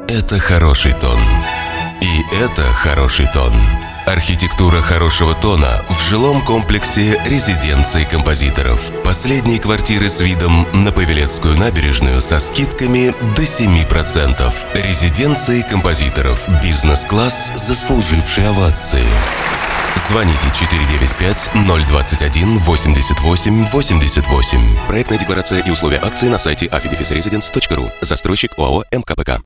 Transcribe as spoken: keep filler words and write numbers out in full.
Это хороший тон. И это хороший тон. Архитектура хорошего тона в жилом комплексе резиденции композиторов. Последние квартиры с видом на Павелецкую набережную со скидками до семь процентов. Резиденции композиторов. Бизнес-класс, заслуживший овации. Звоните четыре девять пять ноль двадцать один восемьдесят восемь восемьдесят восемь. Проектная декларация и условия акции на сайте афи дефис резиденс точка ру. Застройщик ОАО МКПК.